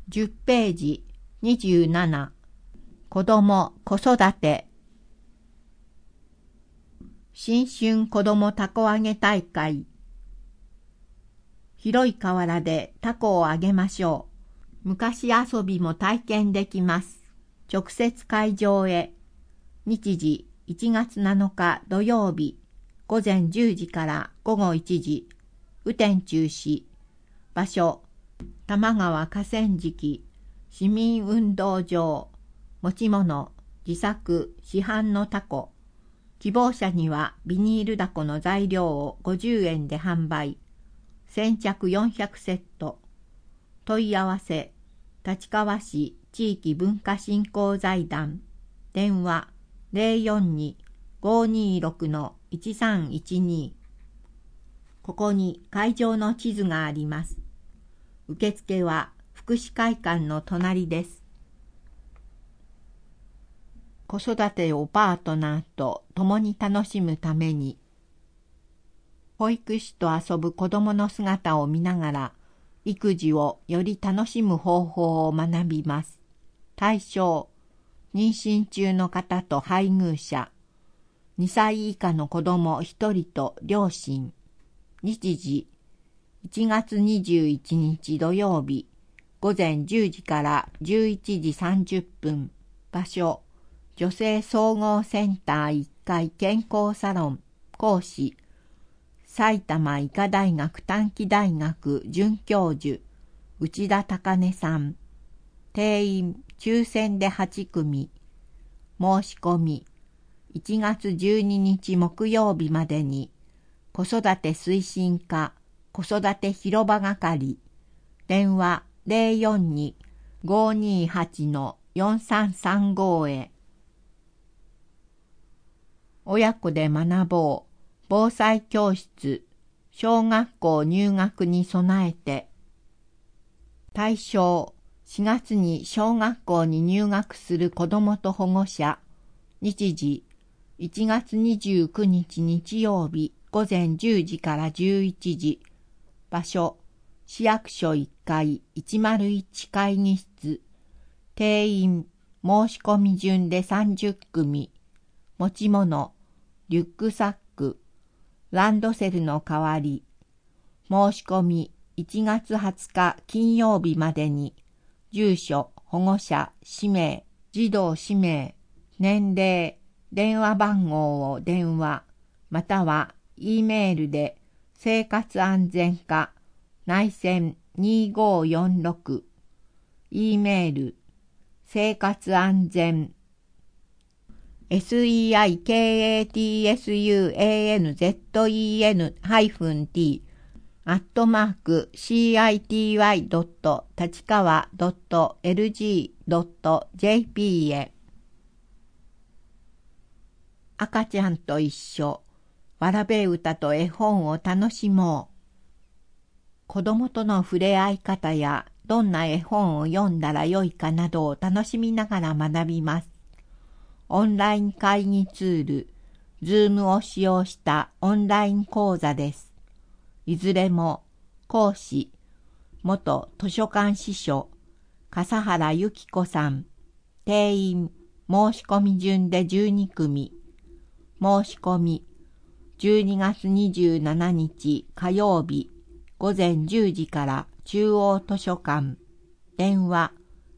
10ページ27子ども子育て新春子どもたこ揚げ大会広い河原でたこを揚げましょう。昔遊びも体験できます。直接会場へ。日時1月7日土曜日午前10時から午後1時雨天中止。場所多摩川河川敷市民運動場。持ち物自作市販のタコ。希望者にはビニールだこの材料を50円で販売。先着400セット。問い合わせ立川市地域文化振興財団。電話 042-526-1312。ここに会場の地図があります。受付は福祉会館の隣です。子育てをパートナーと共に楽しむために、保育士と遊ぶ子どもの姿を見ながら、育児をより楽しむ方法を学びます。対象、妊娠中の方と配偶者、2歳以下の子ども1人と両親。日時、1月21日土曜日、午前10時から11時30分。場所、女性総合センター1階健康サロン。講師、埼玉医科大学短期大学准教授、内田高根さん。定員、抽選で8組。申し込み、1月12日木曜日までに、子育て推進課、子育て広場係。電話042-528-4335へ。親子で学ぼう。防災教室。小学校入学に備えて。対象、4月に小学校に入学する子どもと保護者。日時、1月29日日曜日午前10時から11時。場所、市役所1階101会議室。定員、申し込み順で30組。持ち物、リュックサック、ランドセルの代わり。申し込み1月20日金曜日までに、住所、保護者、氏名、児童氏名、年齢、電話番号を電話、または E メールで生活安全課内線2546 E メール生活安全seikatsuanzen-t @city.tachikawa.lg.jp へ。赤ちゃんと一緒、わらべ歌と絵本を楽しもう。子供との触れ合い方やどんな絵本を読んだらよいかなどを楽しみながら学びます。オンライン会議ツール、Zoom を使用したオンライン講座です。いずれも講師、元図書館司書、笠原由紀子さん。定員、申し込み順で12組。申し込み、12月27日火曜日、午前10時から中央図書館。電話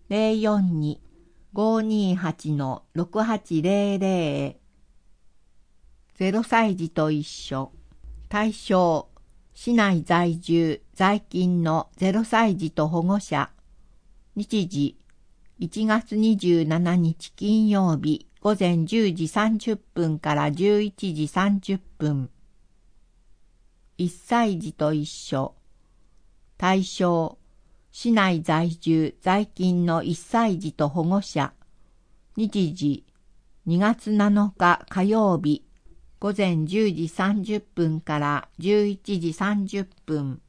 042-528-6800へ。0歳児と一緒。対象、市内在住在勤の0歳児と保護者。日時、1月27日金曜日午前10時30分から11時30分。1歳児と一緒。対象、市内在住在勤の1歳児と保護者。日時、2月7日火曜日午前10時30分から11時30分。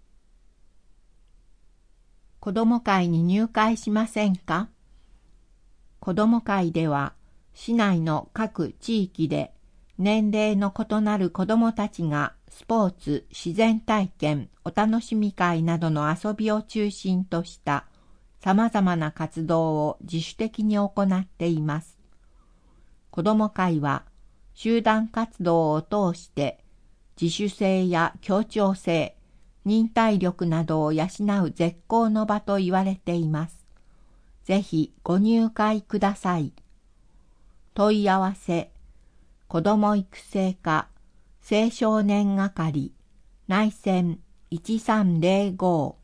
子ども会に入会しませんか？子ども会では、市内の各地域で年齢の異なる子どもたちがスポーツ、自然体験、お楽しみ会などの遊びを中心とした様々な活動を自主的に行っています。子ども会は集団活動を通して自主性や協調性、忍耐力などを養う絶好の場と言われています。ぜひご入会ください。問い合わせ、子ども育成課青少年係内線1305。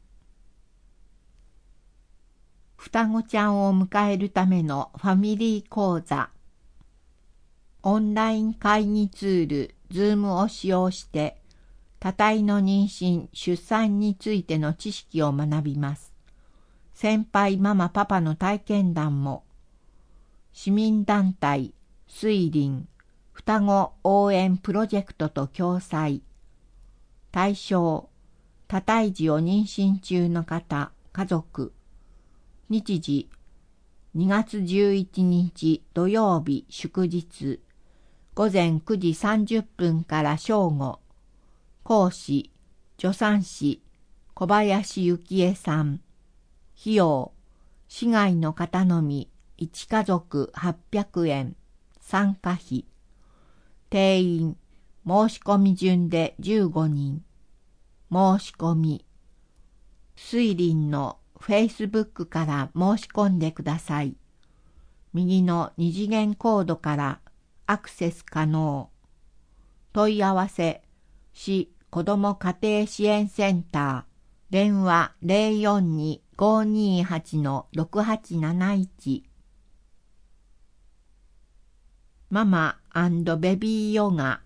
双子ちゃんを迎えるためのファミリー講座。オンライン会議ツール Zoom を使用して多胎の妊娠・出産についての知識を学びます。先輩ママパパの体験談も。市民団体水林双子応援プロジェクトと共催。対象多胎児を妊娠中の方、家族。日時2月11日土曜日祝日午前9時30分から正午。講師助産師小林幸恵さん。費用市外の方のみ1家族800円。参加費定員申し込み順で15人。申し込み水林のFacebook から申し込んでください。右の二次元コードからアクセス可能。問い合わせ市子ども家庭支援センター電話 042-528-6871。ママ&ベビーヨガ。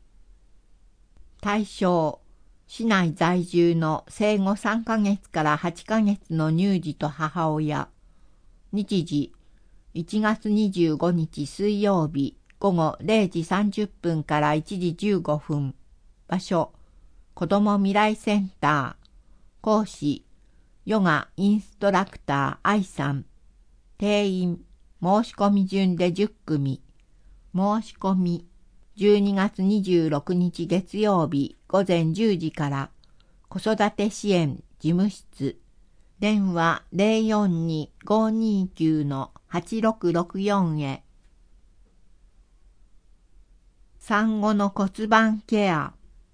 対象市内在住の生後3ヶ月から8ヶ月の乳児と母親。日時1月25日水曜日午後0時30分から1時15分。場所子ども未来センター。講師ヨガインストラクター愛さん。定員申し込み順で10組。申し込み12月26日月曜日午前10時から子育て支援事務室電話 042-529-8664 へ。産後の骨盤ケア。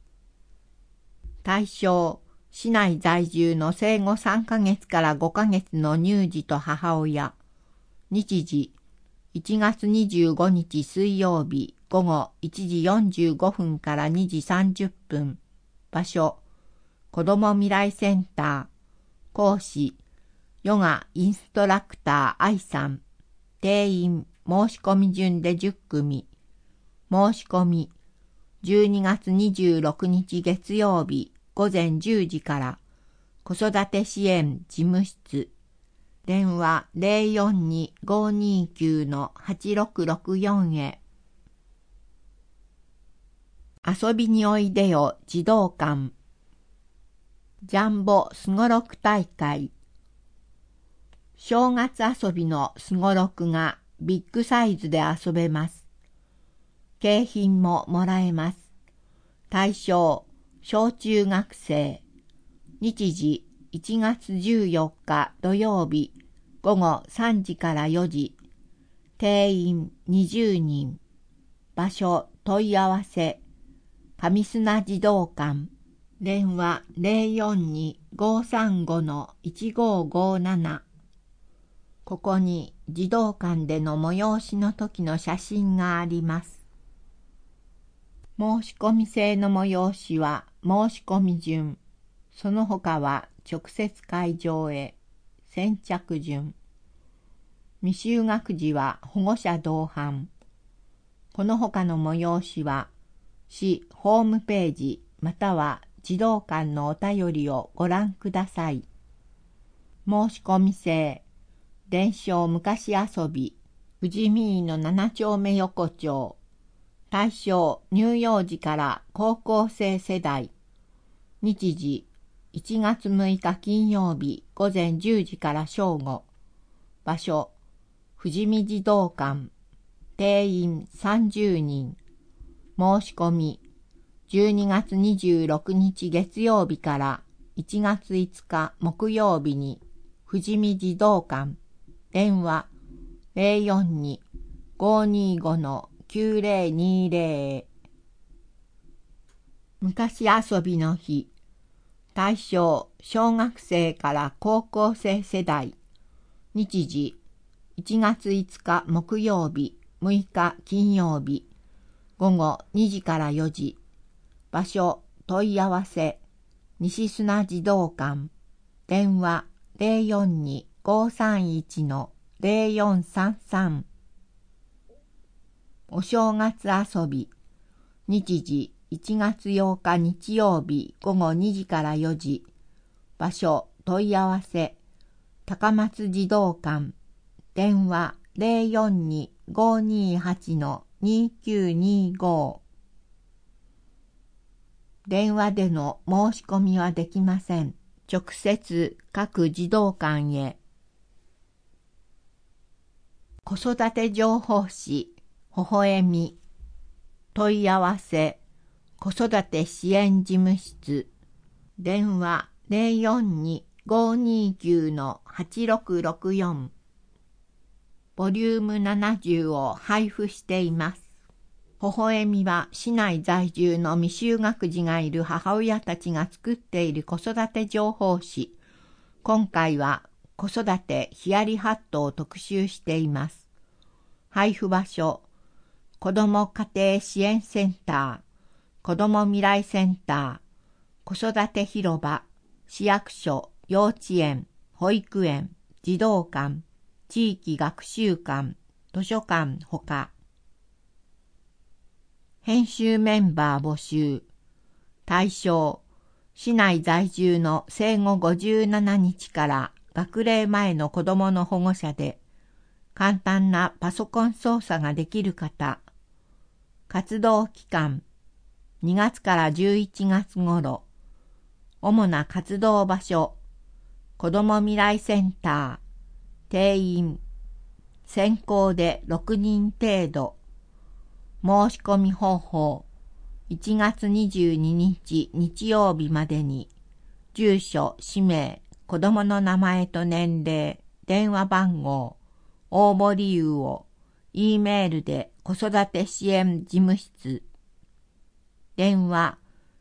対象市内在住の生後3ヶ月から5ヶ月の乳児と母親。日時1月25日水曜日午後1時45分から2時30分。場所子ども未来センター。講師ヨガインストラクター愛さん。定員申し込み順で10組。申し込み12月26日月曜日午前10時から子育て支援事務室電話 042-529-8664 へ。遊びにおいでよ児童館。ジャンボすごろく大会。正月遊びのすごろくがビッグサイズで遊べます。景品ももらえます。対象小中学生。日時1月14日土曜日午後3時から4時。定員20人。場所問い合わせ上砂児童館。電話 042-535-1557。ここに児童館での催しの時の写真があります。申し込み制の催しは申し込み順。その他は直接会場へ。先着順。未就学児は保護者同伴。この他の催しは市ホームページまたは児童館のお便りをご覧ください。申し込み制。伝承昔遊び富士見井の7丁目横丁。対象乳幼児から高校生世代。日時1月6日金曜日午前10時から正午。場所富士見児童館。定員30人。申し込み12月26日月曜日から1月5日木曜日に富士見児童館電話 042-525-9020 昔遊びの日対象小学生から高校生世代日時1月5日木曜日6日金曜日午後2時から4時場所問い合わせ西砂児童館電話 042-531-0433 お正月遊び日時1月8日日曜日午後2時から4時場所問い合わせ高松児童館電話 042-528-2925 電話での申し込みはできません。直接各児童館へ。子育て情報誌微笑み問い合わせ子育て支援事務室電話 042-529-8664 ボリューム70を配布しています。微笑みは市内在住の未就学児がいる母親たちが作っている子育て情報誌。今回は子育てヒヤリハットを特集しています。配布場所、子ども家庭支援センター、子ども未来センター、子育て広場、市役所、幼稚園、保育園、児童館、地域学習館、図書館ほか。編集メンバー募集。対象、市内在住の生後57日から学齢前の子どもの保護者で、簡単なパソコン操作ができる方。活動期間、2月から11月頃。主な活動場所、子ども未来センター、定員、先行で6人程度。申し込み方法、1月22日日曜日までに、住所、氏名、子どもの名前と年齢、電話番号、応募理由を、E メールで子育て支援事務室、電話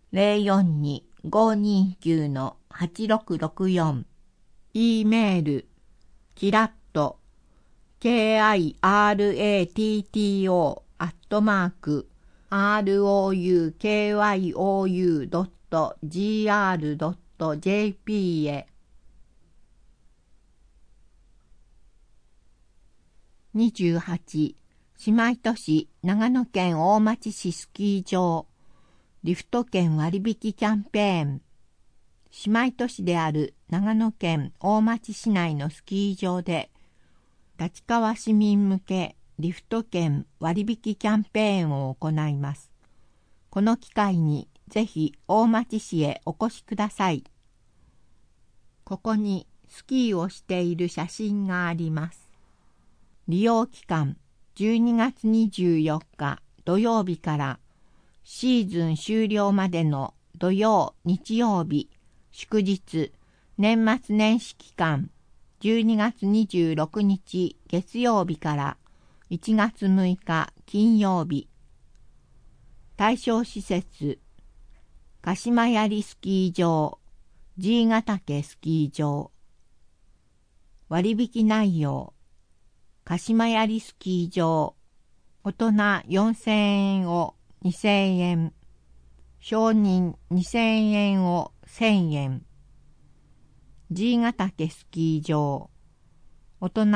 042-529-8664、E メール、キラッと、kiratto@roukyoU.gr.jp へ。28、姉妹都市長野県大町市スキー場、リフト券割引キャンペーン。姉妹都市である長野県大町市内のスキー場で、立川市民向けリフト券割引キャンペーンを行います。この機会にぜひ大町市へお越しください。ここにスキーをしている写真があります。利用期間12月24日土曜日からシーズン終了までの土曜、日曜日、祝日、年末年始期間12月26日月曜日から1月6日金曜日。対象施設、鹿島槍スキー場、爺ヶ岳スキー場。割引内容、鹿島槍スキー場、大人4000円を2000円、少人2000円を1000円。爺ヶ岳スキー場、大人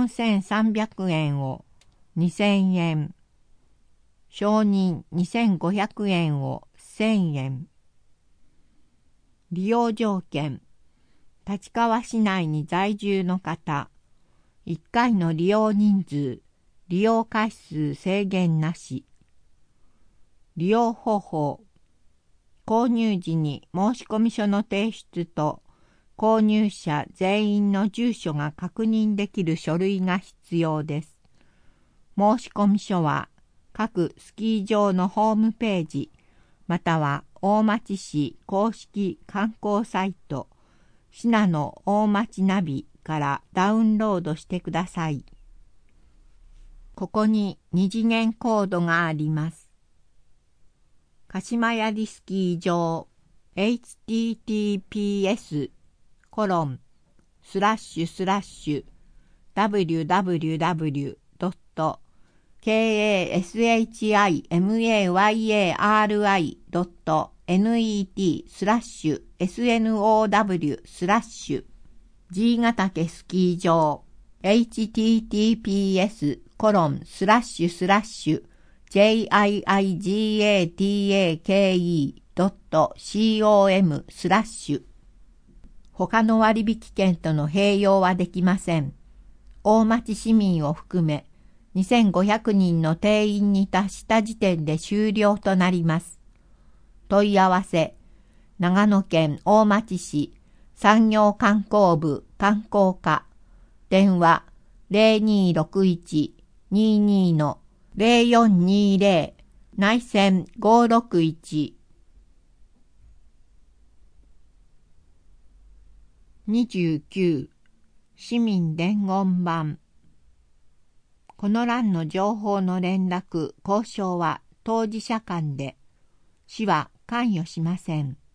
4300円を2000円、少人2500円を1000円。利用条件、立川市内に在住の方、1回の利用人数、利用回数制限なし。利用方法、購入時に申込書の提出と、購入者全員の住所が確認できる書類が必要です。申込書は各スキー場のホームページ、または大町市公式観光サイト、信濃大町ナビからダウンロードしてください。ここに2次元コードがあります。鹿島屋リスキー場 https://www.kashimayari.net/SNOW/ G ヶ岳スキー場 https://jiigatake.com/ 他の割引券との併用はできません。大町市民を含め2500人の定員に達した時点で終了となります。問い合わせ、長野県大町市産業観光部観光課、電話 0261-22-0420 内線561 29市民伝言板。この欄の情報の連絡・交渉は当事者間で、市は関与しません。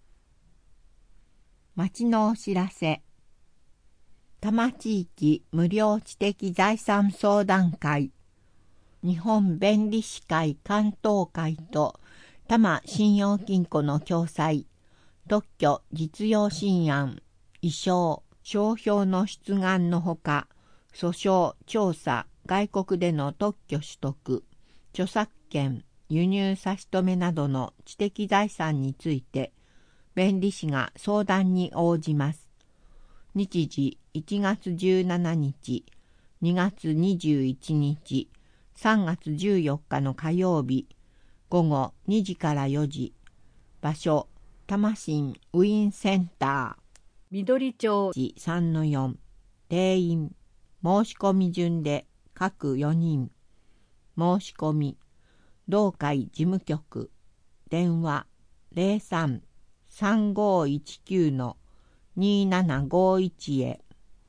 町のお知らせ。多摩地域無料知的財産相談会、日本弁理士会関東会と多摩信用金庫の共催、特許実用新案、意証、商標の出願のほか、訴訟、調査、外国での特許取得、著作権、輸入差し止めなどの知的財産について、弁理士が相談に応じます。日時1月17日、2月21日、3月14日の火曜日、午後2時から4時、場所、多摩新ウィーンセンター、緑町 3-4、定員、申し込み順で各4人、申し込み、同会事務局、電話03-3519-2751へ。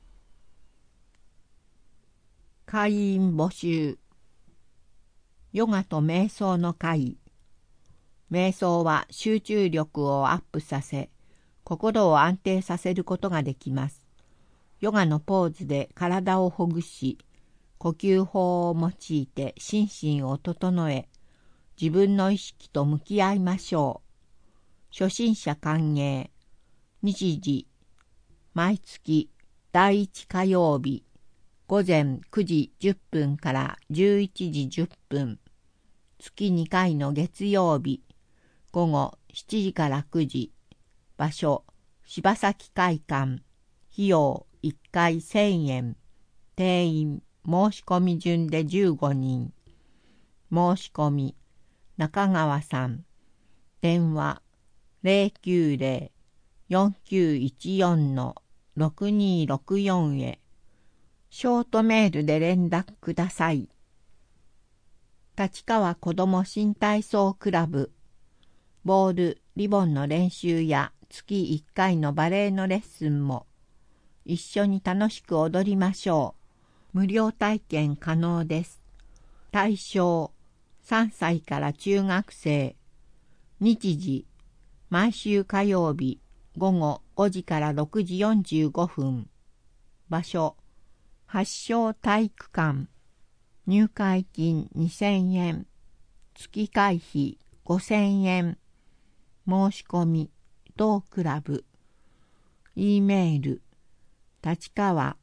会員募集。ヨガと瞑想の会。瞑想は集中力をアップさせ、心を安定させることができます。ヨガのポーズで体をほぐし、呼吸法を用いて心身を整え、自分の意識と向き合いましょう。初心者歓迎。日時、毎月第1火曜日、午前9時10分から11時10分、月2回の月曜日、午後7時から9時、場所、柴崎会館、費用1回1000円、定員、申し込み順で15人、申し込み、中川さん、電話090-4914-6264へ、ショートメールで連絡ください。立川子ども新体操クラブ、ボール、リボンの練習や月1回のバレエのレッスンも、一緒に楽しく踊りましょう。無料体験可能です。対象、3歳から中学生。日時、毎週火曜日、午後5時から6時45分。場所、発祥体育館。入会金2000円。月会費5000円。申し込み、同クラブ。E メール、立川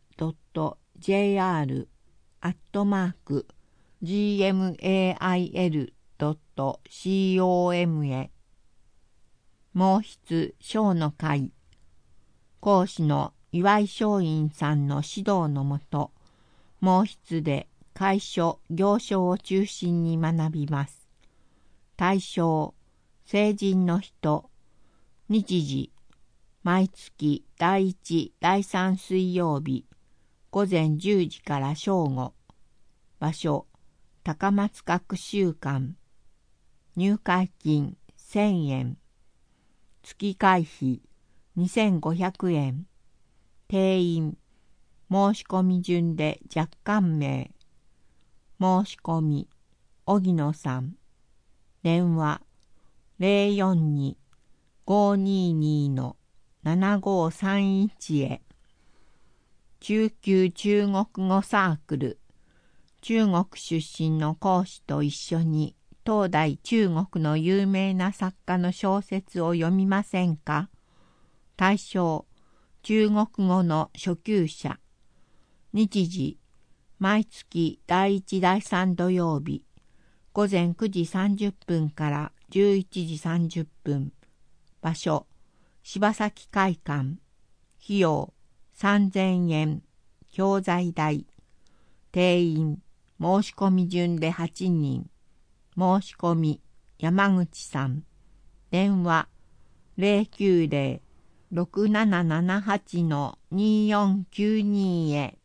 .jr@gmail.com へ。毛筆小の会。講師の岩井松陰さんの指導のもと、毛筆で楷書、行書を中心に学びます。対象、成人の人。日時、毎月第1、第3水曜日、午前10時から正午。場所、高松学習館。入会金1000円。月会費2500円。定員、 申し込み順で若干名。申し込み、荻野さん。電話、042-522-7531へ。中級中国語サークル。中国出身の講師と一緒に当代中国の有名な作家の小説を読みませんか？対象、中国語の初級者。日時、毎月第1第3土曜日、午前9時30分から11時30分。場所、柴崎会館。費用、3000円。教材代。定員、申し込み順で8人。申し込み、山口さん。電話、090-6778-2492へ。